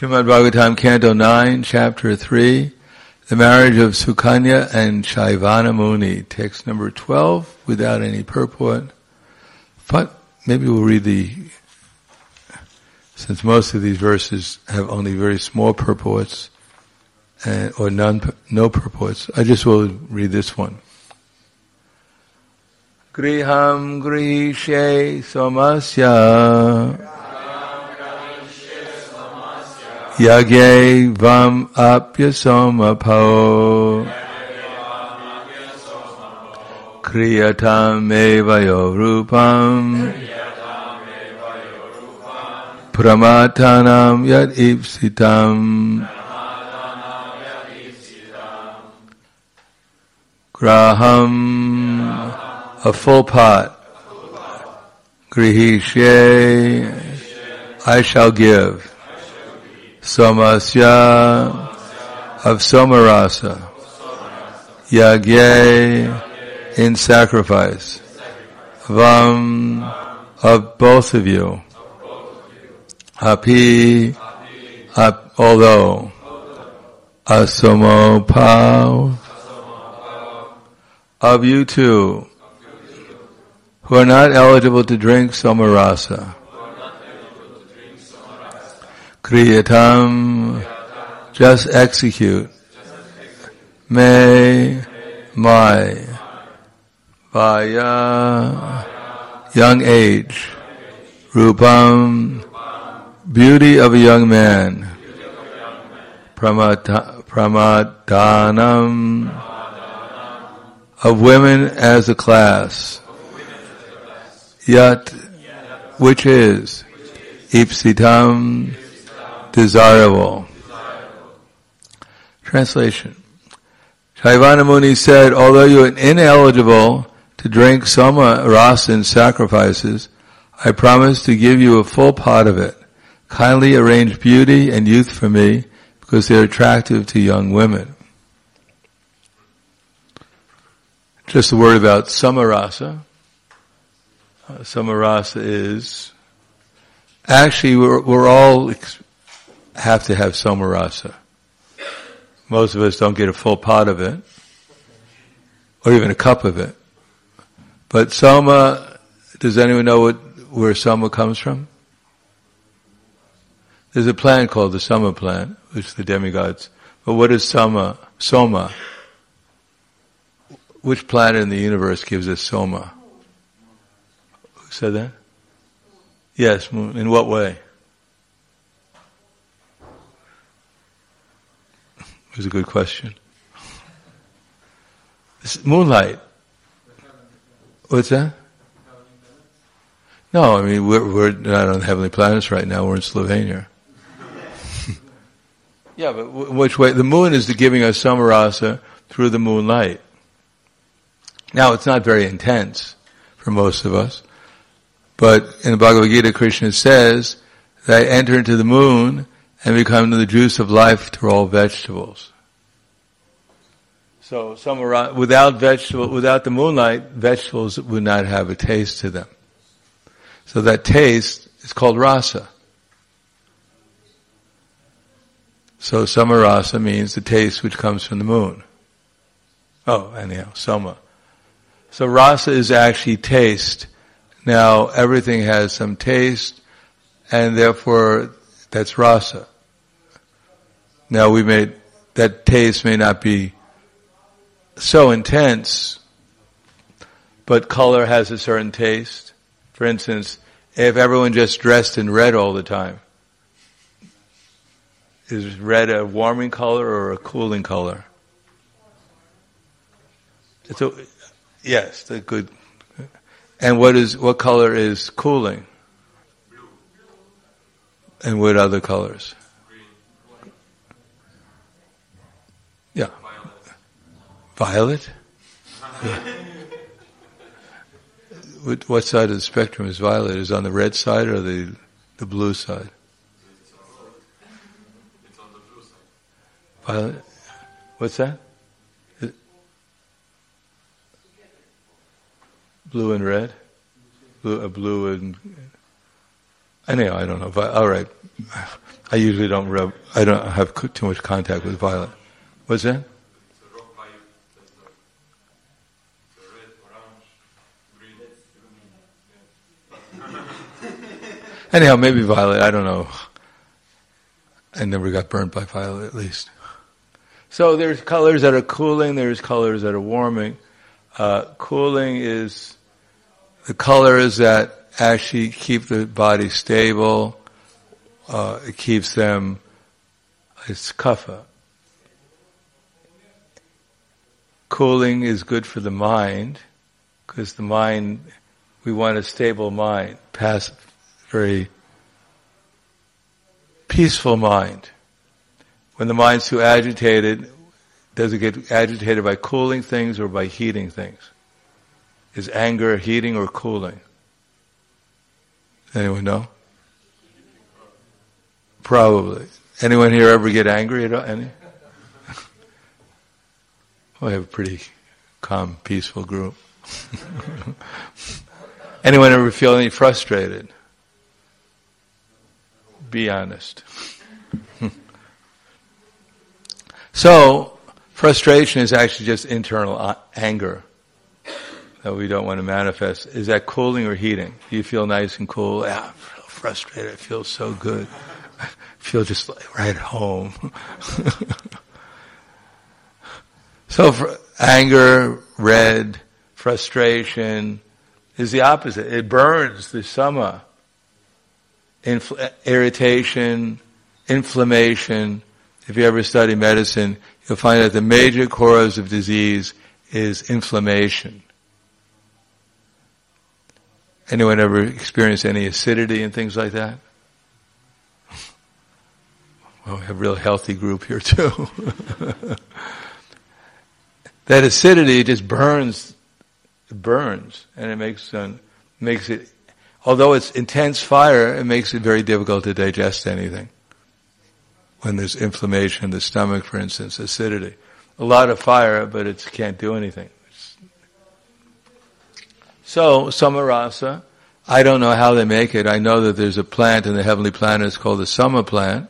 Srimad Bhagavatam, Canto 9, Chapter 3, the marriage of Sukanya and Shaivana Muni, text number 12, without any purport. But maybe we'll read since most of these verses have only very small purports, or no purports, I just will read this one. Griham Grishe Somasya Yagye Vam Apya Somapo Kriyatam Evayo Rupam Pramatanam Yad Ipsitam Graham, a full pot. Grihishe, I shall give. Somasya, of Somarasa. Yagye, in sacrifice. Vam, of both of you. Api, although. Asomopav, of you two, who are not eligible to drink Somarasa. Kriyatam, just execute. My, Vaya, young age. Rupam, beauty of a young man. Pramadhanam, of women as a class. Yat, which is Ipsitam, desirable. Translation. Shaivana Muni said, although you are ineligible to drink Soma Rasa in sacrifices, I promise to give you a full pot of it. Kindly arrange beauty and youth for me, because they are attractive to young women. Just a word about Samarasa. Samarasa is, actually we're all have to have Samarasa. Most of us don't get a full pot of it, or even a cup of it. But Soma, does anyone know where Soma comes from? There's a plant called the Soma plant, which is the demigods. But what is Soma? Which planet in the universe gives us Soma? Who said that? Yes, in what way? It was a good question. Moonlight. What's that? No, I mean, we're not on the heavenly planets right now, we're in Slovenia. Yeah, but which way? The moon is giving us Samarasa through the moonlight. Now, it's not very intense for most of us, but in the Bhagavad Gita, Krishna says that I enter into the moon and become the juice of life to all vegetables. So, without the moonlight, vegetables would not have a taste to them. So that taste is called rasa. So Samarasa means the taste which comes from the moon. Oh, anyhow, Soma. So rasa is actually taste. Now everything has some taste, and therefore that's rasa. Now that taste may not be so intense, but color has a certain taste. For instance, if everyone just dressed in red all the time, is red a warming color or a cooling color? Yes, the good. And what color is cooling? Blue. And what other colors? Green. Yeah. Violet? Yeah. What side of the spectrum is violet? Is it on the red side or the blue side? It's on the blue side. Violet? What's that? Blue and red? Blue and... Anyhow, I don't know. All right. I usually don't I don't have too much contact with violet. What's that? It's a rock violet. That's the red, orange, green. Anyhow, maybe violet, I don't know. I never got burnt by violet, at least. So there's colors that are cooling, there's colors that are warming. Cooling is the colors that actually keep the body stable. It keeps them, it's kapha. Cooling is good for the mind, because the mind, we want a stable mind, very peaceful mind. When the mind's too agitated, does it get agitated by cooling things or by heating things? Is anger heating or cooling? Anyone know? Probably. Anyone here ever get angry at all? Any? Well, we have a pretty calm, peaceful group. Anyone ever feel any frustrated? Be honest. So, frustration is actually just internal anger that we don't want to manifest. Is that cooling or heating? Do you feel nice and cool? Yeah, I feel frustrated. I feel so good. I feel just like right home. So anger, red, frustration is the opposite. It burns the sama. Irritation, inflammation. If you ever study medicine, you'll find that the major cause of disease is inflammation. Anyone ever experienced any acidity and things like that? Well, we have a real healthy group here too. That acidity just burns, and it makes it, although it's intense fire, it makes it very difficult to digest anything. When there's inflammation in the stomach, for instance, acidity. A lot of fire, but it can't do anything. So, samarasa, I don't know how they make it. I know that there's a plant in the heavenly planets called the sama plant,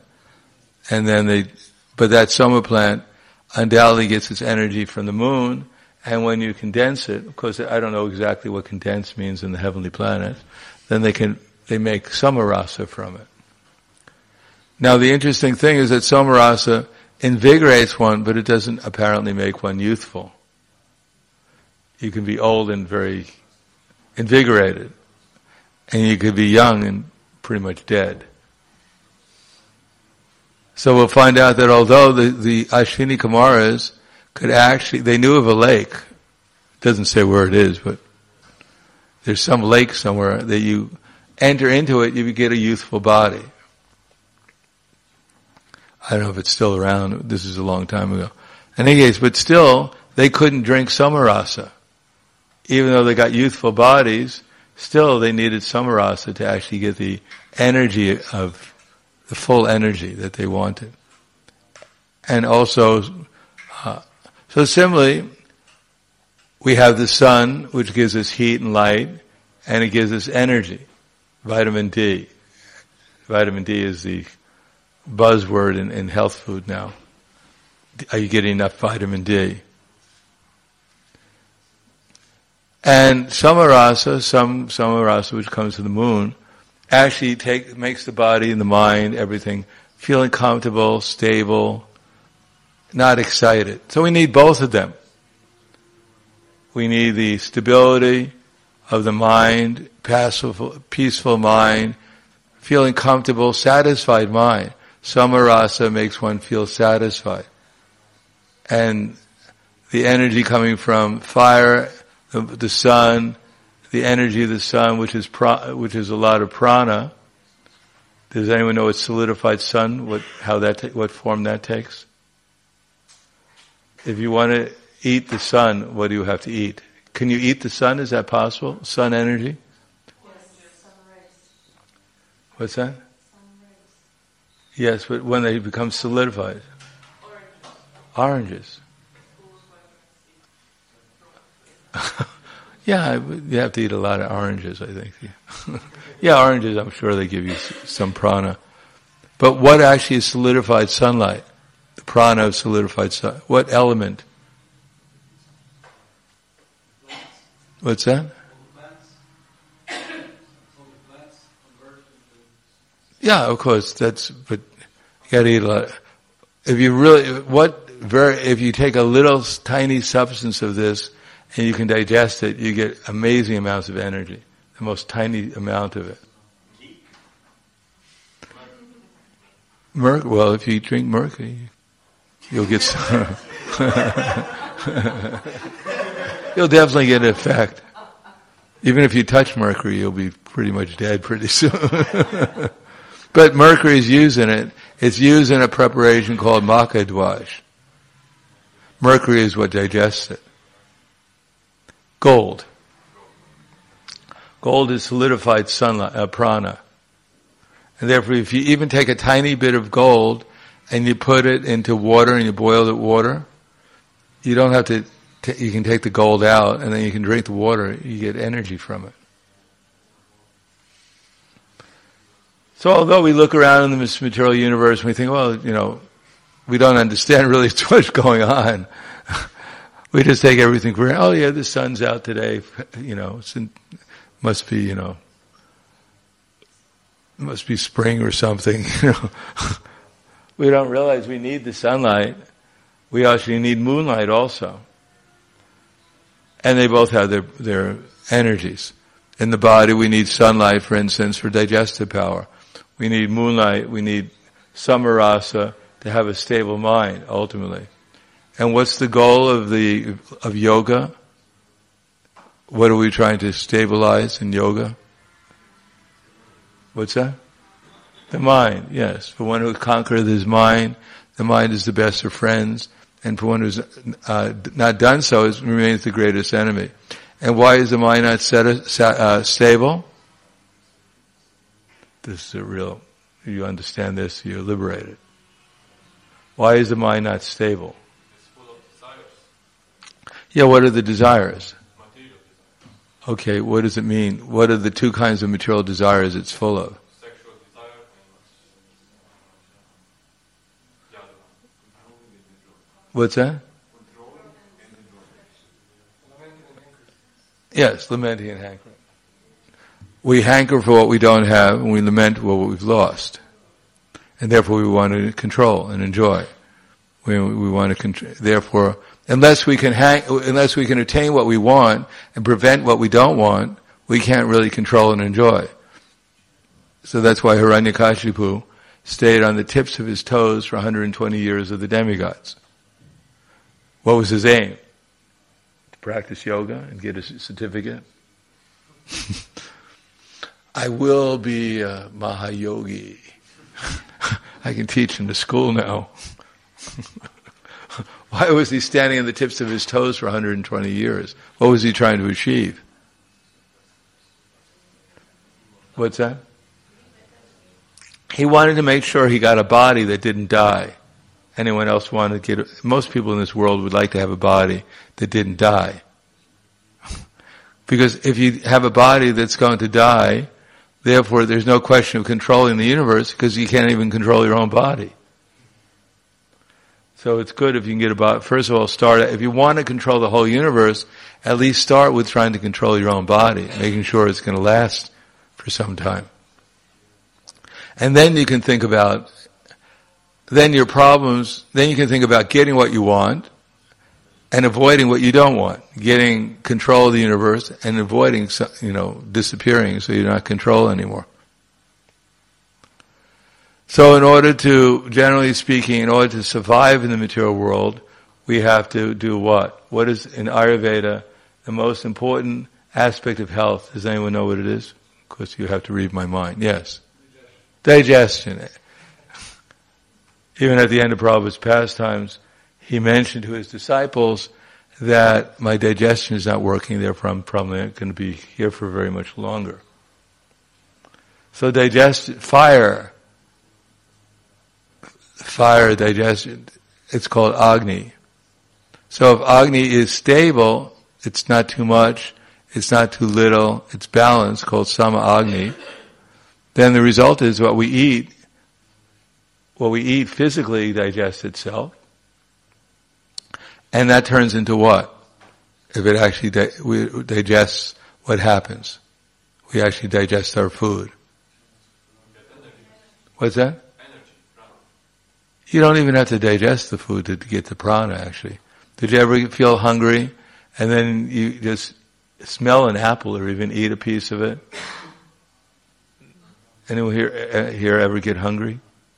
but that sama plant undoubtedly gets its energy from the moon, and when you condense it, of course I don't know exactly what condense means in the heavenly planets, then they make samarasa from it. Now the interesting thing is that samarasa invigorates one, but it doesn't apparently make one youthful. You can be old and very invigorated, and you could be young and pretty much dead. So we'll find out that although the Ashwini Kumaras they knew of a lake. It doesn't say where it is, but there's some lake somewhere that you enter into it, you get a youthful body. I don't know if it's still around. This is a long time ago. In any case, but still, they couldn't drink samarasa. Even though they got youthful bodies, still they needed samarasa to actually get the energy of the full energy that they wanted. And also, so similarly, we have the sun, which gives us heat and light, and it gives us energy. Vitamin D. Vitamin D is the buzzword in health food now. Are you getting enough vitamin D? And samarasa, which comes from the moon, actually makes the body and the mind, everything, feeling comfortable, stable, not excited. So we need both of them. We need the stability of the mind, peaceful mind, feeling comfortable, satisfied mind. Samarasa makes one feel satisfied. And the energy coming from fire, the sun, the energy of the sun, which is a lot of prana. Does anyone know what solidified sun, what form that takes? If you want to eat the sun, what do you have to eat? Can you eat the sun? Is that possible? Sun energy? Yes, sun rays. What's that? Sun rays. Yes, but when they become solidified. Oranges. Yeah, you have to eat a lot of oranges, I think. Yeah, oranges, I'm sure they give you some prana. But what actually is solidified sunlight? The prana of solidified sunlight. What element? What's that? Yeah, of course. But you gotta eat a lot. If you take a little tiny substance of this and you can digest it, you get amazing amounts of energy. The most tiny amount of it. Well, if you drink mercury, you'll get some. You'll definitely get an effect. Even if you touch mercury, you'll be pretty much dead pretty soon. But mercury is used in it. It's used in a preparation called makadwaj. Mercury is what digests it. Gold. Gold is solidified sunlight, prana. And therefore, if you even take a tiny bit of gold and you put it into water and you boil the water, you don't have to, you can take the gold out and then you can drink the water, you get energy from it. So although we look around in this material universe and we think, well, we don't understand really too much going on. We just take everything for, oh yeah, the sun's out today, must be spring or something, We don't realize we need the sunlight. We actually need moonlight also. And they both have their energies. In the body we need sunlight, for instance, for digestive power. We need moonlight, we need samarasa to have a stable mind, ultimately. And what's the goal of yoga? What are we trying to stabilize in yoga? What's that? The mind, yes. For one who conquers his mind, the mind is the best of friends. And for one who's not done so, it remains the greatest enemy. And why is the mind not stable? This is you understand this, you're liberated. Why is the mind not stable? It's full of desires. Yeah, what are the desires? Material desires. Okay, what does it mean? What are the two kinds of material desires it's full of? Sexual desire and What's that? Yes, lamenting and hankering. We hanker for what we don't have, and we lament for what we've lost. And therefore we want to control and enjoy. We want to therefore, unless we can attain what we want and prevent what we don't want, we can't really control and enjoy. So that's why Hiranyakashipu stayed on the tips of his toes for 120 years of the demigods. What was his aim? To practice yoga and get a certificate? I will be a Mahayogi. I can teach in the school now. Why was he standing on the tips of his toes for 120 years? What was he trying to achieve? What's that? He wanted to make sure he got a body that didn't die. Anyone else wanted to most people in this world would like to have a body that didn't die. Because if you have a body that's going to die, therefore there's no question of controlling the universe because you can't even control your own body. So it's good if you can get a body. First of all, if you want to control the whole universe, at least start with trying to control your own body, making sure it's going to last for some time. And then you can think about then you can think about getting what you want and avoiding what you don't want. Getting control of the universe and avoiding, disappearing so you're not control anymore. So generally speaking, in order to survive in the material world, we have to do what? What is, in Ayurveda, the most important aspect of health? Does anyone know what it is? Of course, you have to read my mind. Yes. Digestion. Even at the end of Prabhupada's pastimes, he mentioned to his disciples that my digestion is not working, therefore I'm probably not going to be here for very much longer. So fire, digestion, it's called Agni. So if Agni is stable, it's not too much, it's not too little, it's balanced, called Sama Agni, then the result is what we eat what we eat physically digests itself. And that turns into what? If it actually digests, what happens? We actually digest our food. What's that? You don't even have to digest the food to get the prana, actually. Did you ever feel hungry and then you just smell an apple or even eat a piece of it? Anyone here ever get hungry?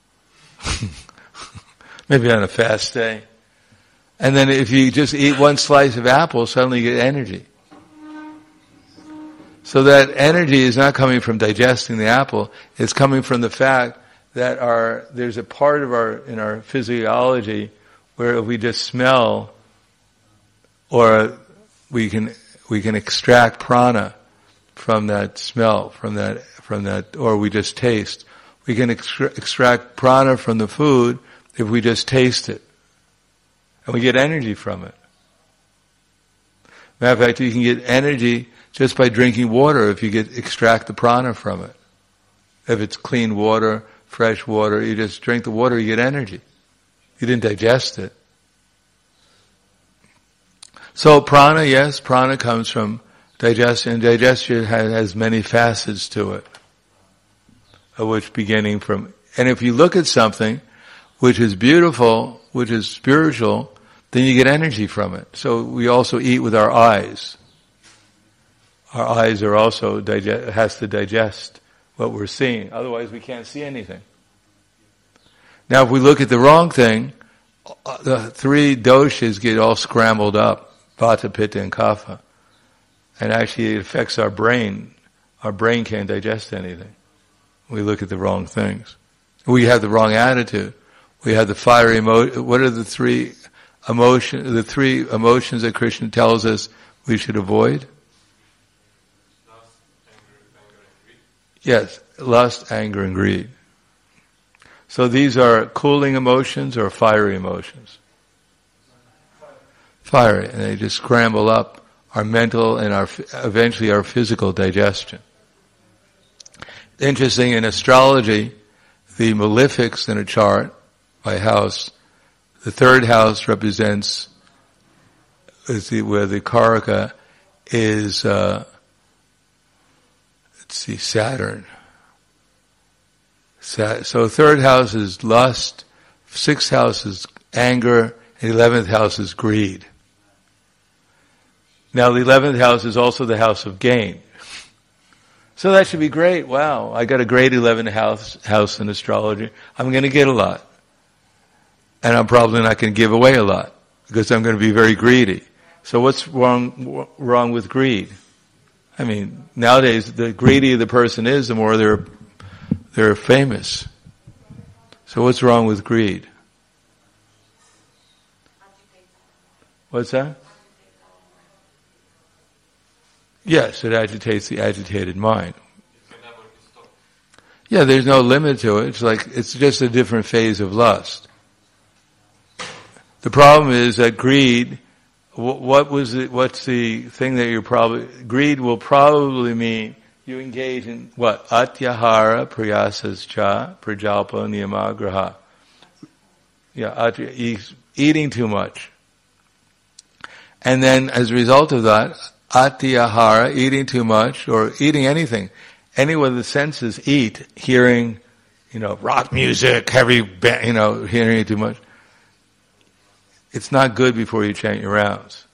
Maybe on a fast day. And then if you just eat one slice of apple, suddenly you get energy. So that energy is not coming from digesting the apple, it's coming from the fact that there's a part in our physiology where if we just smell, or we can extract prana from that smell, from that, or we just taste. We can extract prana from the food if we just taste it. And we get energy from it. Matter of fact, you can get energy just by drinking water if you extract the prana from it. If it's clean water, fresh water, you just drink the water, you get energy. You didn't digest it. So prana, yes, prana comes from digestion. Digestion has many facets to it. Of which beginning from, and if you look at something which is beautiful, which is spiritual, then you get energy from it. So we also eat with our eyes. Our eyes are also has to digest what we're seeing. Otherwise we can't see anything. Now if we look at the wrong thing, the three doshas get all scrambled up. Vata, Pitta, and Kapha. And actually it affects our brain. Our brain can't digest anything. We look at the wrong things. We have the wrong attitude. We have the fiery emotion. What are the three emotions that Krishna tells us we should avoid? Lust, anger, and greed. Yes, lust, anger, and greed. So these are cooling emotions or fiery emotions? Fiery, and they just scramble up our mental and eventually our physical digestion. Interesting, in astrology, the malefics in a chart by house, the third house represents where the karaka is, Saturn. So third house is lust, sixth house is anger, and 11th house is greed. Now the 11th house is also the house of gain. So that should be great. Wow, I got a great 11th house in astrology. I'm going to get a lot. And I'm probably not going to give away a lot because I'm going to be very greedy. So what's wrong with greed? I mean, nowadays the greedier the person is, the more they're famous. So what's wrong with greed? What's that? Yes, it agitates the agitated mind. It can never be stopped. Yeah, there's no limit to it. It's just a different phase of lust. The problem is that greed, what's the thing that greed will probably mean you engage in what? Atyahara prayasascha prajalpa niyamagraha. Yeah, eating too much. And then as a result of that, atyahara, eating too much, or eating anything. Any of the senses eat, hearing, rock music, heavy, hearing too much. It's not good before you chant your rounds.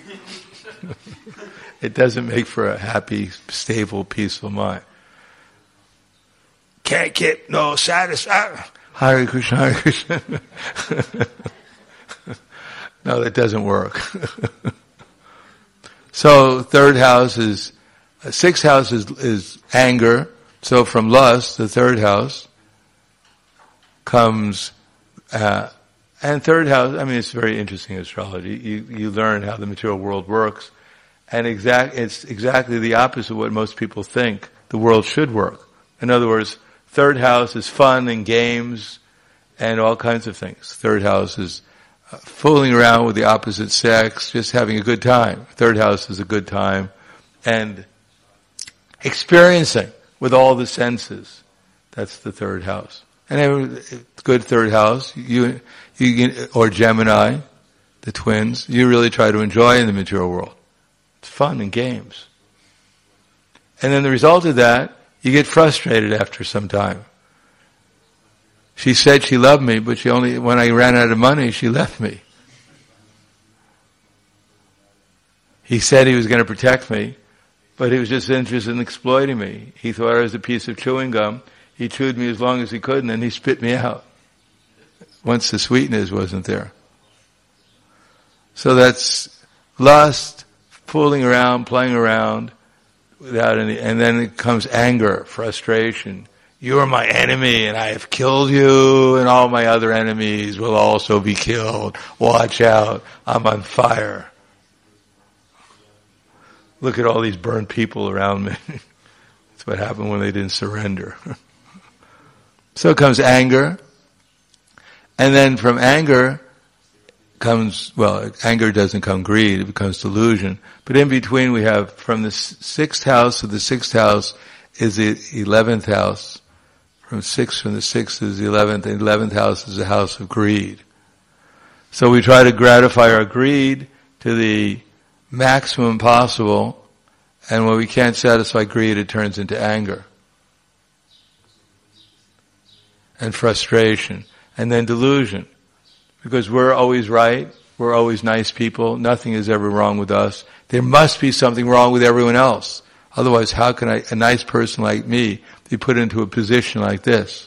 It doesn't make for a happy, stable, peaceful mind. Can't get no satisfaction. Hare Krishna, Hare Krishna. No, that doesn't work. So sixth house is anger. So from lust, the third house comes, and third house, it's very interesting astrology. You learn how the material world works, and it's exactly the opposite of what most people think the world should work. In other words, third house is fun and games and all kinds of things. Third house is fooling around with the opposite sex, just having a good time. Third house is a good time. And experiencing with all the senses. That's the third house. And then, good third house, or Gemini, the twins, you really try to enjoy in the material world. It's fun and games. And then the result of that, you get frustrated after some time. She said she loved me, but when I ran out of money, she left me. He said he was going to protect me, but he was just interested in exploiting me. He thought I was a piece of chewing gum. He chewed me as long as he could, and then he spit me out once the sweetness wasn't there. So that's lust, fooling around, playing around, without any, and then it comes anger, frustration. You are my enemy, and I have killed you, and all my other enemies will also be killed. Watch out, I'm on fire. Look at all these burned people around me. That's what happened when they didn't surrender. So comes anger, and then from anger comes, anger doesn't come greed, it becomes delusion. But in between we have, from the sixth house to the sixth house is the 11th house. From the sixth is the 11th, and the 11th house is the house of greed. So we try to gratify our greed to the maximum possible, and when we can't satisfy greed, it turns into anger and frustration, and then delusion. Because we're always right, we're always nice people, nothing is ever wrong with us. There must be something wrong with everyone else. Otherwise, how can a nice person like me be put into a position like this?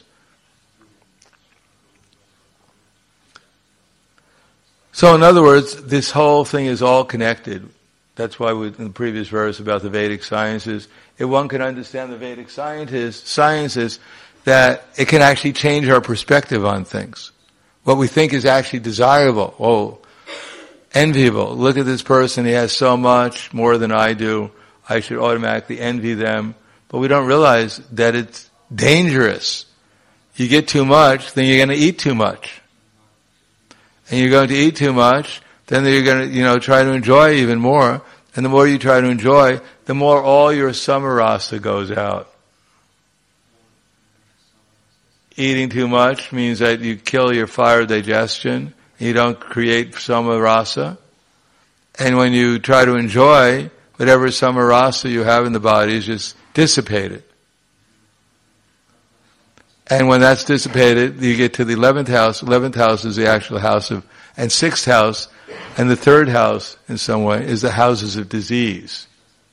So in other words, this whole thing is all connected. That's why in the previous verse about the Vedic sciences, if one can understand the Vedic sciences, that it can actually change our perspective on things. What we think is actually desirable, enviable. Look at this person, he has so much more than I do. I should automatically envy them. But we don't realize that it's dangerous. You get too much, then you're going to eat too much. And you're going to eat too much, then you're going to, try to enjoy even more. And the more you try to enjoy, the more all your samarasa goes out. Eating too much means that you kill your fire digestion. You don't create samarasa. And when you try to enjoy, whatever samarasa you have in the body is just dissipated. And when that's dissipated, you get to the 11th house. 11th house is the actual house of, and 6th house, and the 3rd house, in some way, is the houses of disease.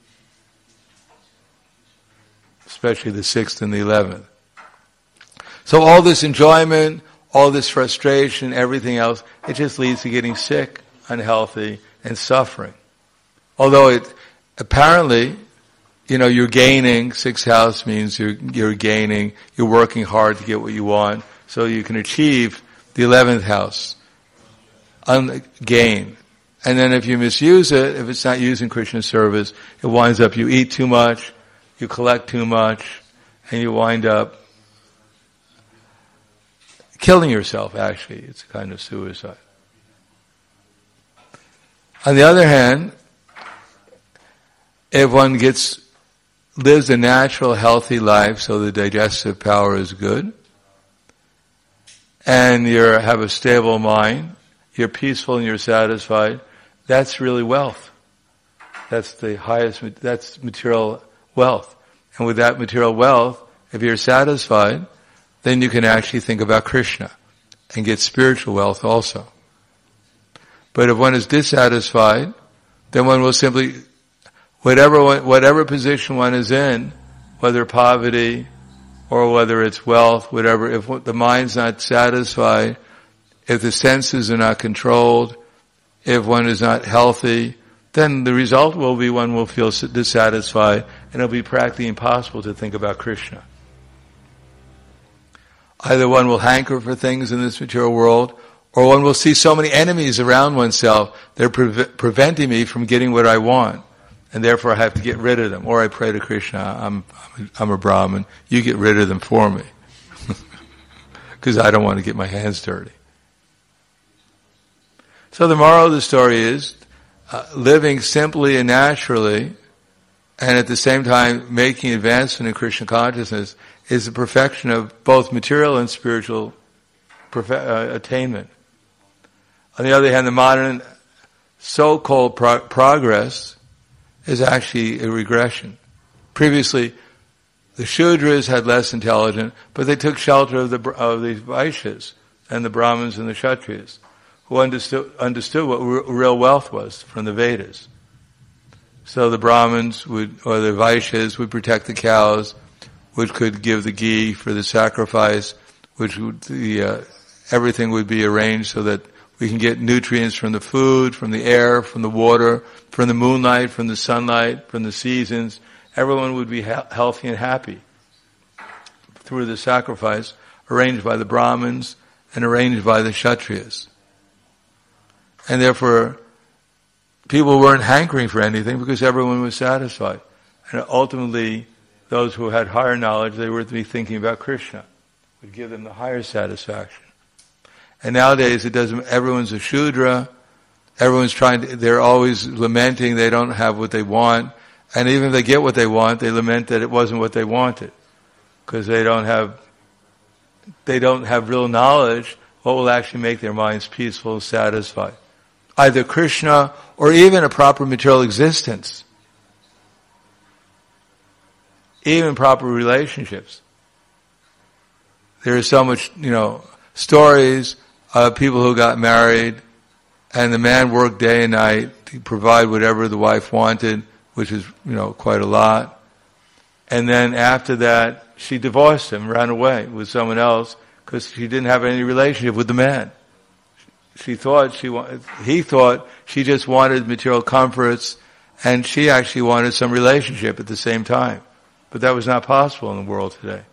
Especially the 6th and the 11th. So all this enjoyment, all this frustration, everything else, it just leads to getting sick, unhealthy, and suffering. Although apparently, you're gaining. 6th house means you're gaining, you're working hard to get what you want, so you can achieve the 11th house. Gain. And then if you misuse it, if it's not used in Krishna service, it winds up you eat too much, you collect too much, and you wind up killing yourself, actually. It's a kind of suicide. On the other hand, if one lives a natural, healthy life, so the digestive power is good, and you have a stable mind, you're peaceful and you're satisfied, that's really wealth. That's the highest, that's material wealth. And with that material wealth, if you're satisfied, then you can actually think about Krishna and get spiritual wealth also. But if one is dissatisfied, then one will simply, whatever position one is in, whether poverty or whether it's wealth, whatever, if the mind's not satisfied, if the senses are not controlled, if one is not healthy, then the result will be one will feel dissatisfied, and it'll be practically impossible to think about Krishna. Either one will hanker for things in this material world, or one will see so many enemies around oneself, they're preventing me from getting what I want, and therefore I have to get rid of them. Or I pray to Krishna, I'm a Brahmin, you get rid of them for me. Because I don't want to get my hands dirty. So the moral of the story is, living simply and naturally, and at the same time making advancement in Krishna consciousness, is the perfection of both material and spiritual attainment. On the other hand, the modern so-called progress is actually a regression. Previously, the Shudras had less intelligence, but they took shelter of the Vaishyas and the Brahmins and the Kshatriyas, who understood what real wealth was from the Vedas. So the Brahmins or the Vaishyas would protect the cows, which could give the ghee for the sacrifice, which would, everything would be arranged so that we can get nutrients from the food, from the air, from the water, from the moonlight, from the sunlight, from the seasons. Everyone would be healthy and happy through the sacrifice arranged by the Brahmins and arranged by the Kshatriyas. And therefore, people weren't hankering for anything because everyone was satisfied. And ultimately, those who had higher knowledge, they were to be thinking about Krishna, would give them the higher satisfaction. And nowadays, everyone's a Shudra, they're always lamenting they don't have what they want, and even if they get what they want, they lament that it wasn't what they wanted, because they don't have real knowledge what will actually make their minds peaceful and satisfied. Either Krishna or even a proper material existence. Even proper relationships. There is so much, stories of people who got married and the man worked day and night to provide whatever the wife wanted, which is, quite a lot. And then after that, she divorced him, ran away with someone else because she didn't have any relationship with the man. He thought she just wanted material comforts, and she actually wanted some relationship at the same time. But that was not possible in the world today.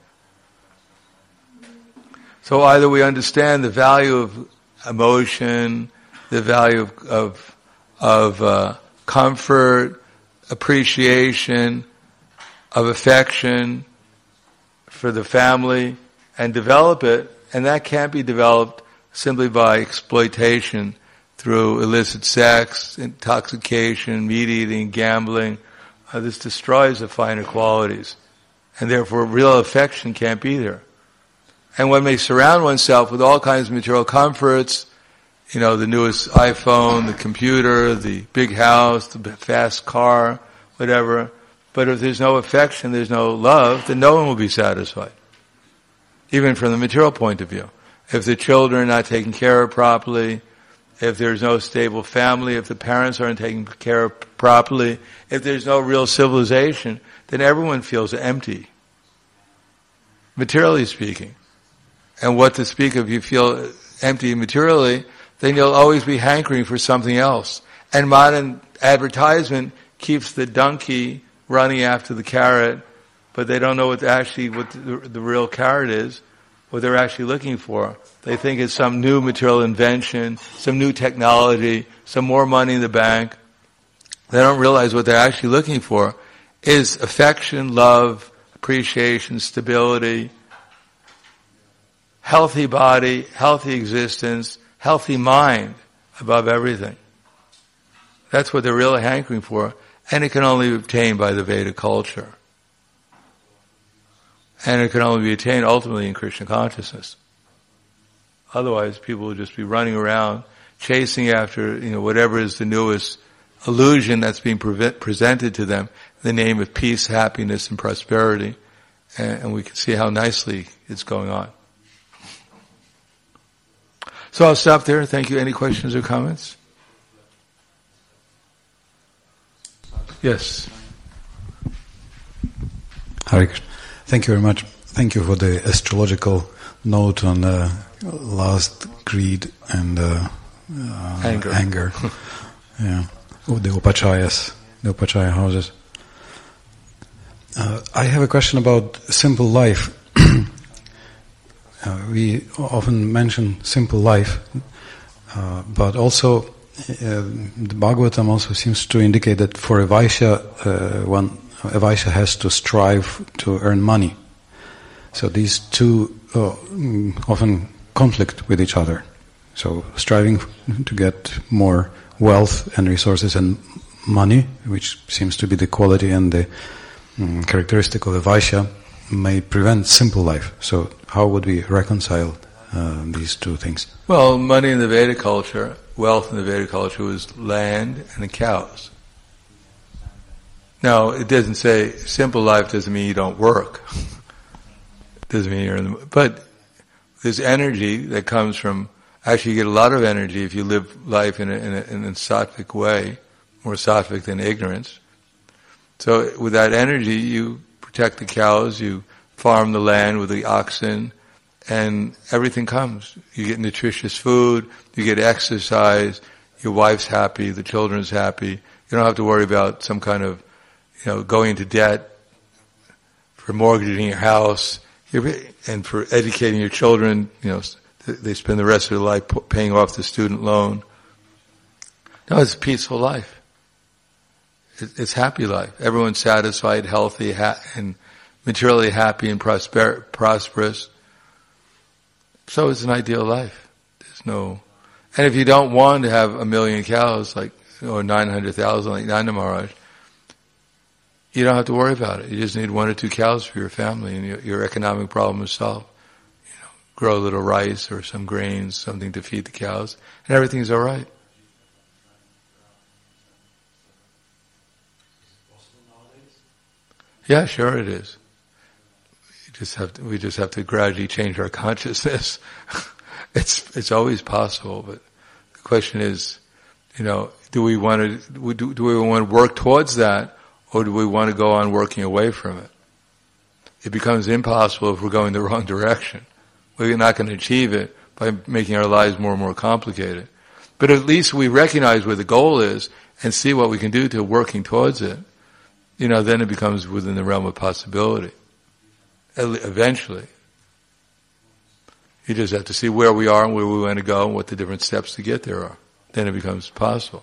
So either we understand the value of emotion, the value of comfort, appreciation, of affection for the family, and develop it, and that can't be developed simply by exploitation through illicit sex, intoxication, meat eating, gambling. This destroys the finer qualities. And therefore real affection can't be there. And one may surround oneself with all kinds of material comforts, the newest iPhone, the computer, the big house, the fast car, whatever. But if there's no affection, there's no love, then no one will be satisfied. Even from the material point of view. If the children are not taken care of properly, if there's no stable family, if the parents aren't taken care of properly, if there's no real civilization, then everyone feels empty. Materially speaking. And what to speak of, you feel empty materially, then you'll always be hankering for something else. And modern advertisement keeps the donkey running after the carrot, but they don't know what the real carrot is, what they're actually looking for. They think it's some new material invention, some new technology, some more money in the bank. They don't realize what they're actually looking for is affection, love, appreciation, stability, healthy body, healthy existence, healthy mind above everything. That's what they're really hankering for, and it can only be obtained by the Veda culture. And it can only be attained ultimately in Krishna consciousness. Otherwise, people will just be running around, chasing after, whatever is the newest illusion that's being presented to them, in the name of peace, happiness, and prosperity. And we can see how nicely it's going on. So I'll stop there. Thank you. Any questions or comments? Yes. Hare Krishna. Thank you very much. Thank you for the astrological note on lust, greed, and anger. Yeah. The Upachaya houses. I have a question about simple life. We often mention simple life, but also the Bhagavatam also seems to indicate that for a Vaishya, a Vaishya has to strive to earn money. So these two often conflict with each other. So striving to get more wealth and resources and money, which seems to be the quality and the characteristic of a Vaishya, may prevent simple life. So how would we reconcile these two things? Well, money in the Vedic culture, wealth in the Vedic culture was land and the cows. Now, it doesn't say simple life doesn't mean you don't work. It doesn't mean you're in the, but there's energy that comes from, actually you get a lot of energy if you live life in a sattvic way, more sattvic than ignorance. So with that energy, you protect the cows, you farm the land with the oxen, and everything comes. You get nutritious food, you get exercise, your wife's happy, the children's happy. You don't have to worry about some kind of, going into debt for mortgaging your house, and for educating your children. They spend the rest of their life paying off the student loan. No, it's a peaceful life. It's happy life. Everyone's satisfied, healthy, and materially happy and prosperous. So it's an ideal life. And if you don't want to have 1 million cows, or 900,000 like Nanda Maharaj, you don't have to worry about it. You just need 1 or 2 cows for your family, and your economic problem is solved. Grow a little rice or some grains, something to feed the cows, and everything's all right. Yeah, sure it is. We just have to gradually change our consciousness. It's always possible, but the question is, do we want to work towards that, or do we want to go on working away from it? It becomes impossible if we're going the wrong direction. We're not going to achieve it by making our lives more and more complicated. But at least we recognize where the goal is and see what we can do to working towards it. Then it becomes within the realm of possibility. Eventually. You just have to see where we are and where we want to go and what the different steps to get there are. Then it becomes possible.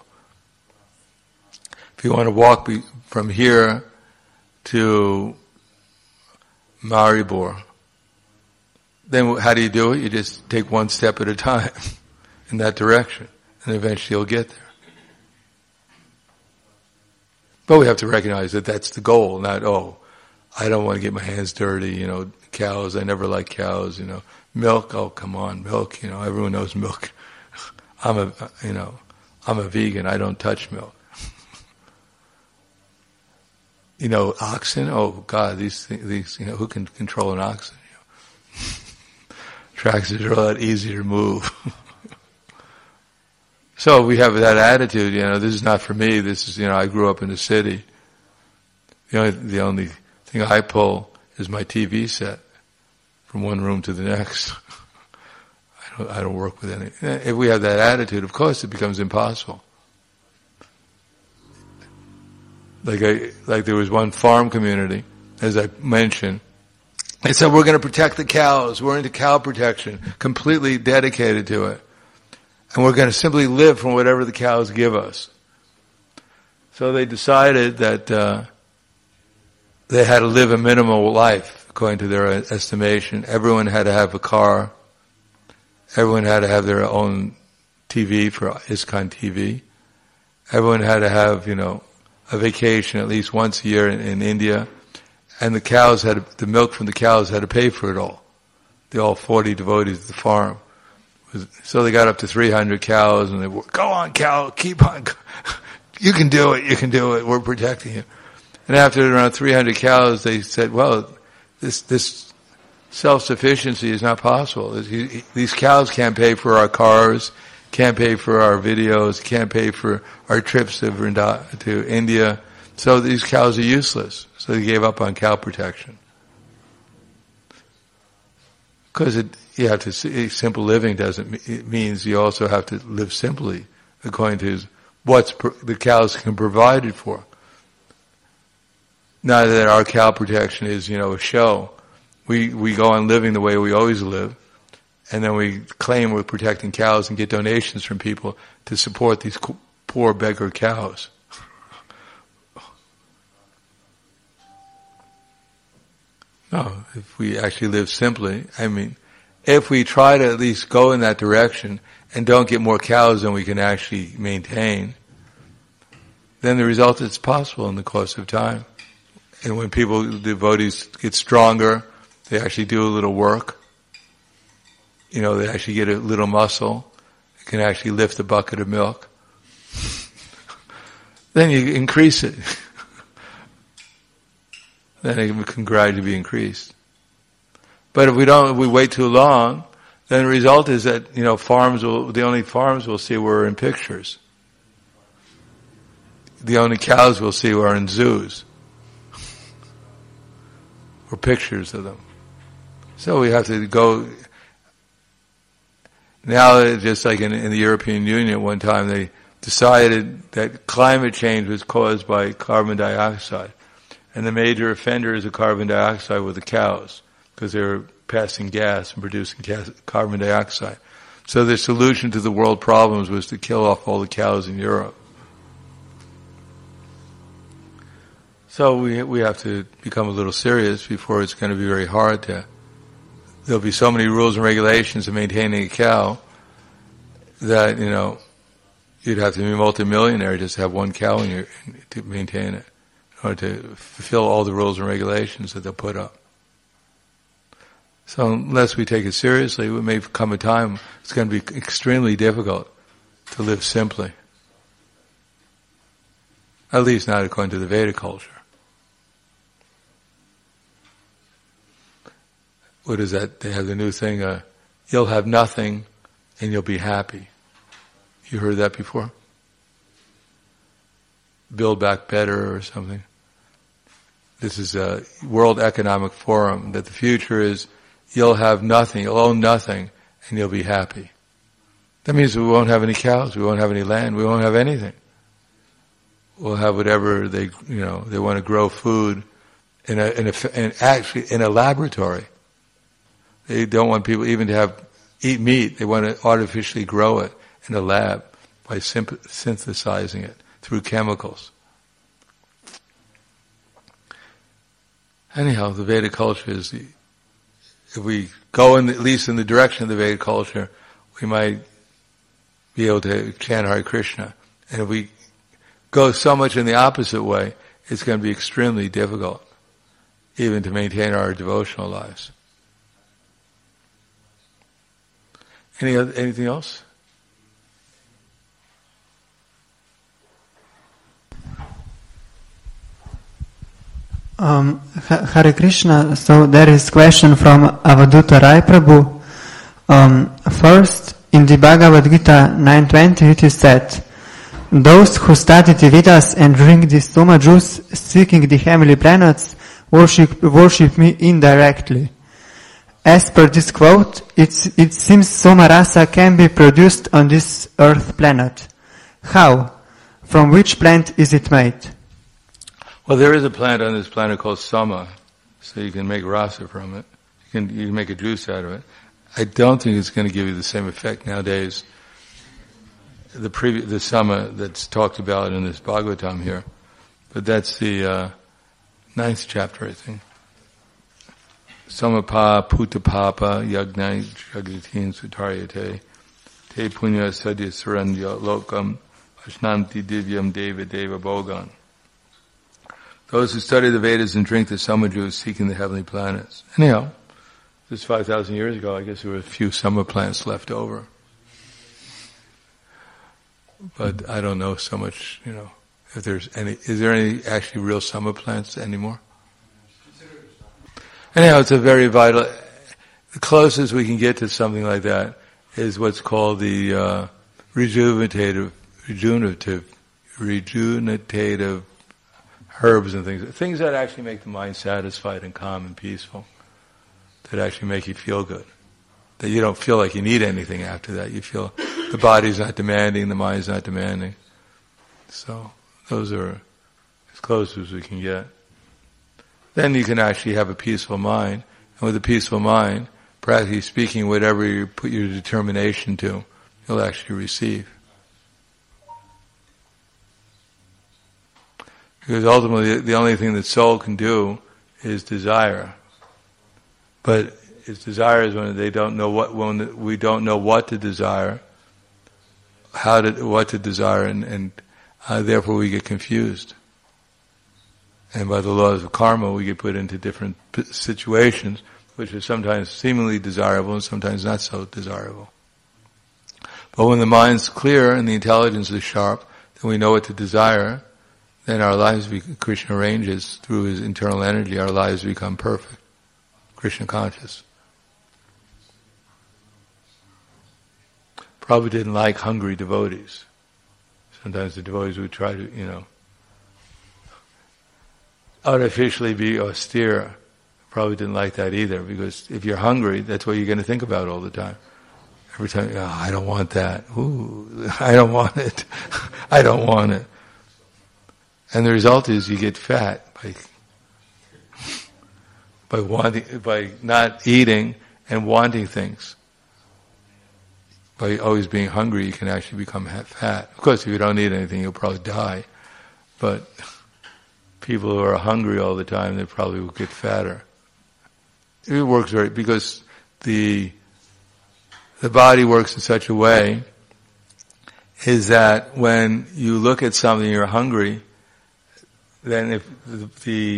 If you want to walk from here to Maribor, then how do you do it? You just take one step at a time in that direction, and eventually you'll get there. But we have to recognize that that's the goal, not, I don't want to get my hands dirty, cows, I never like cows, milk, oh come on, milk, everyone knows milk. I'm a vegan, I don't touch milk. Oxen, oh God, these who can control an oxen? Tractors are a lot easier to move. So we have that attitude, this is not for me, this is, I grew up in the city. The only thing I pull is my TV set from one room to the next. I don't work with any. If we have that attitude, of course it becomes impossible. Like there was one farm community, as I mentioned, they said, we're going to protect the cows, we're into cow protection, completely dedicated to it. And we're going to simply live from whatever the cows give us. So they decided that they had to live a minimal life, according to their estimation. Everyone had to have a car. Everyone had to have their own TV for ISKCON TV. Everyone had to have, a vacation at least once a year in India. And the milk from the cows had to pay for it all. All 40 devotees of the farm. So they got up to 300 cows, and they were, go on cow, keep on. You can do it, we're protecting you. And after around 300 cows, they said, well, this self-sufficiency is not possible. These cows can't pay for our cars, can't pay for our videos, can't pay for our trips to India. So these cows are useless. So they gave up on cow protection. Because you have to see, simple living it means you also have to live simply according to what the cows can provide it for. Not that our cow protection is, a show. We go on living the way we always live, and then we claim we're protecting cows and get donations from people to support these poor beggar cows. No, if we actually live simply, if we try to at least go in that direction and don't get more cows than we can actually maintain, then the result is possible in the course of time. And when devotees get stronger, they actually do a little work. They actually get a little muscle. They can actually lift a bucket of milk. Then you increase it. Then it can gradually be increased. But if we wait too long, then the result is that, the only farms we'll see were in pictures. The only cows we'll see are in zoos. Or pictures of them. So we have to go. Now, just like in the European Union, one time they decided that climate change was caused by carbon dioxide. And the major offenders of carbon dioxide were the cows, because they were passing gas and producing carbon dioxide. So the solution to the world problems was to kill off all the cows in Europe. So we have to become a little serious before it's going to be very hard there'll be so many rules and regulations of maintaining a cow that, you'd have to be a multimillionaire just to have one cow to maintain it, in order to fulfill all the rules and regulations that they'll put up. So unless we take it seriously, it may come a time it's going to be extremely difficult to live simply. At least not according to the Vedic culture. What is that? They have the new thing, you'll have nothing and you'll be happy. You heard that before? Build Back Better or something. This is a World Economic Forum, that the future is you'll have nothing, you'll own nothing, and you'll be happy. That means we won't have any cows, we won't have any land, we won't have anything. We'll have whatever they want to grow food in a laboratory. They don't want people even to eat meat. They want to artificially grow it in a lab by synthesizing it through chemicals. Anyhow, the Vedic culture is if we go at least in the direction of the Vedic culture, we might be able to chant Hare Krishna. And if we go so much in the opposite way, it's going to be extremely difficult even to maintain our devotional lives. Anything else? Hare Krishna. So there is question from Avaduta Rai Prabhu. First, in the Bhagavad Gita 9.20 it is said, those who study the Vedas and drink the Soma juice seeking the heavenly planets worship me indirectly. As per this quote, it seems Soma Rasa can be produced on this earth planet. How? From which plant is it made? Well, there is a plant on this planet called Soma, so you can make rasa from it. You can make a juice out of it. I don't think it's going to give you the same effect nowadays. The Soma that's talked about in this Bhagavatam here, but that's the 9th chapter, I think. Samapa putapapa yagnai jagatin sutaryate te punya sadya saranya lokam ashnanti divyam deva deva bogan. Those who study the Vedas and drink the Soma juice seeking the heavenly planets. Anyhow, this 5,000 years ago, I guess there were a few Soma plants left over. But I don't know so much, if there's is there any actually real Soma plants anymore? Anyhow, it's a very vital, the closest we can get to something like that is what's called the rejuvenative herbs and things that actually make the mind satisfied and calm and peaceful, that actually make you feel good. That you don't feel like you need anything after that. You feel the body's not demanding, the mind's not demanding. So those are as close as we can get. Then you can actually have a peaceful mind. And with a peaceful mind, practically speaking, whatever you put your determination to, you'll actually receive. Because ultimately, the only thing that soul can do is desire. But its desire is when we don't know what to desire, what to desire, and therefore we get confused. And by the laws of karma, we get put into different situations, which are sometimes seemingly desirable and sometimes not so desirable. But when the mind's clear and the intelligence is sharp, then we know what to desire, then our lives, Krishna arranges through his internal energy, our lives become perfect, Krishna conscious. Prabhupada didn't like hungry devotees. Sometimes the devotees would try to, artificially be austere. Prabhupada didn't like that either, because if you're hungry, that's what you're going to think about all the time. Every time, I don't want that. Ooh, I don't want it. I don't want it. And the result is you get fat by not eating and wanting things. By always being hungry, you can actually become fat. Of course, if you don't eat anything, you'll probably die. But people who are hungry all the time, they probably will get fatter. It works because the body works in such a way is that when you look at something you're hungry, then if the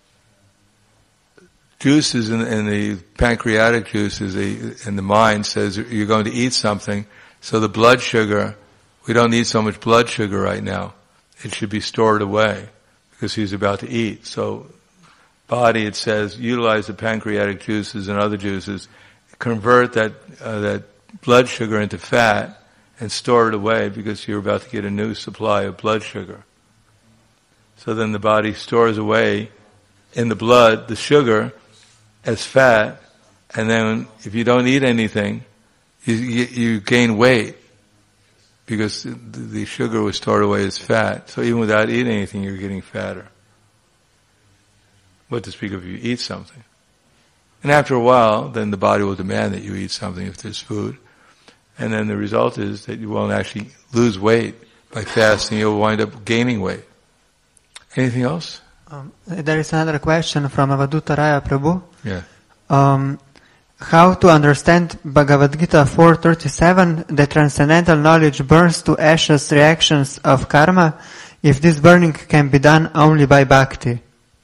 juices in the pancreatic juices in the mind says you're going to eat something, so the blood sugar, we don't need so much blood sugar right now. It should be stored away because he's about to eat. So body, it says, utilize the pancreatic juices and other juices, convert that blood sugar into fat and store it away because you're about to get a new supply of blood sugar. So then the body stores away in the blood the sugar as fat, and then if you don't eat anything, you gain weight because the sugar was stored away as fat. So even without eating anything, you're getting fatter. What to speak of if you eat something. And after a while, then the body will demand that you eat something if there's food. And then the result is that you won't actually lose weight by fasting, you'll wind up gaining weight. Anything else? There is another question from Avaduta Raya Prabhu. Yeah. How to understand Bhagavad Gita 4.37, the transcendental knowledge burns to ashes reactions of karma, if this burning can be done only by bhakti?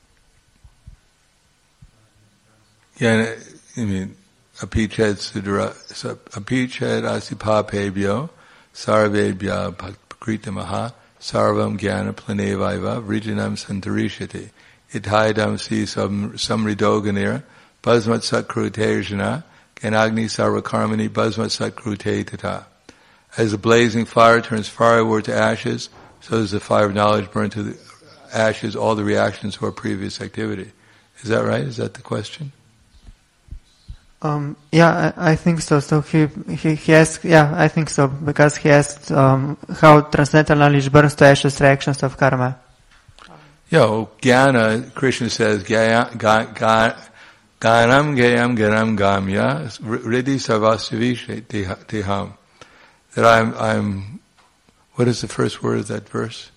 Yeah, I mean, apiched asipapebhyo sarvebhya pakritamaha sarvam jnana planevaiva vrijinam santarishati itaidam si samridoganira basmat sakrutejana ganagni sarvakarmani basmat sakrute tata. As the blazing fire turns firewood to ashes, so does the fire of knowledge burn to the ashes all the reactions to our previous activity. Is that right? Is that the question? Yeah, I think so. So he asked, I think so, because he asked how transcendental knowledge burns to ashes reactions of karma. Jnana, Krishna says, ganam gayam ganam gamya riddhi sarvasya teham. That I'm, what is the first word of that verse?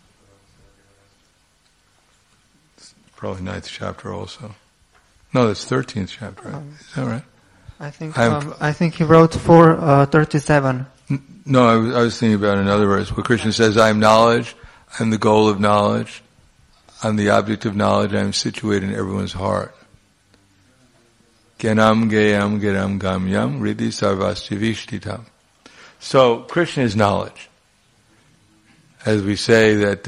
It's probably 9th chapter also. No, that's 13th chapter. Right? Is that right? I think he wrote 4:37. No, I was thinking about another verse where Krishna says, I am knowledge, I am the goal of knowledge, I am the object of knowledge, I am situated in everyone's heart. Gyanam gayam gadam gamyam riddhi sarvasya vishtitam. So, Krishna is knowledge. As we say that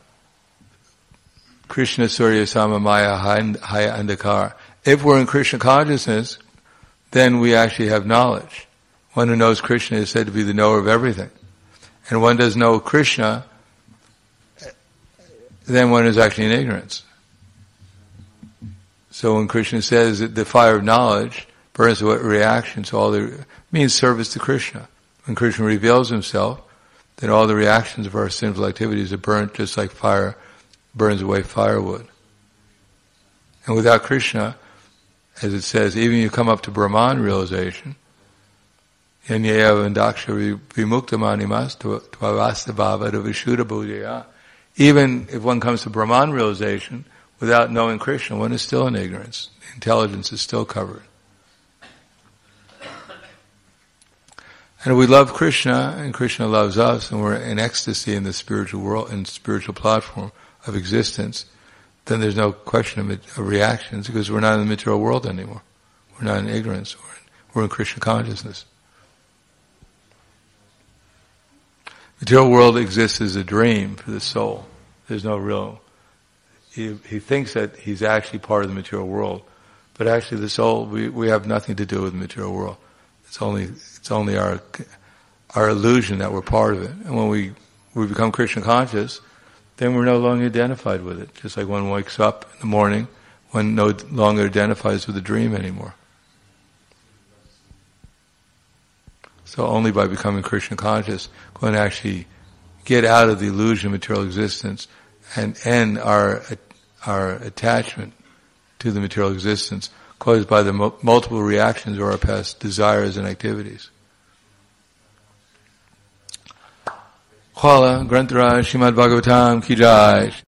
Krishna Surya Sama Maya Haya Andakar. If we're in Krishna consciousness, then we actually have knowledge. One who knows Krishna is said to be the knower of everything. And one does know Krishna, then one is actually in ignorance. So when Krishna says that the fire of knowledge burns with reaction, so all the means service to Krishna. When Krishna reveals himself, then all the reactions of our sinful activities are burnt just like fire burns away firewood. And without Krishna, as it says, even you come up to Brahman realization, even if one comes to Brahman realization, without knowing Krishna, one is still in ignorance. The intelligence is still covered. And we love Krishna, and Krishna loves us, and we're in ecstasy in the spiritual world, in the spiritual platform of existence, then there's no question of reactions because we're not in the material world anymore. We're not in ignorance. We're in Krishna consciousness. Material world exists as a dream for the soul. There's no real. He thinks that he's actually part of the material world, but actually the soul, we have nothing to do with the material world. It's only our illusion that we're part of it. And when we become Krishna conscious, then we're no longer identified with it. Just like one wakes up in the morning, one no longer identifies with the dream anymore. So only by becoming Krishna conscious, one can actually get out of the illusion of material existence and end our attachment to the material existence caused by the multiple reactions of our past desires and activities. Khala Granthara Srimad Bhagavatam Ki Jai.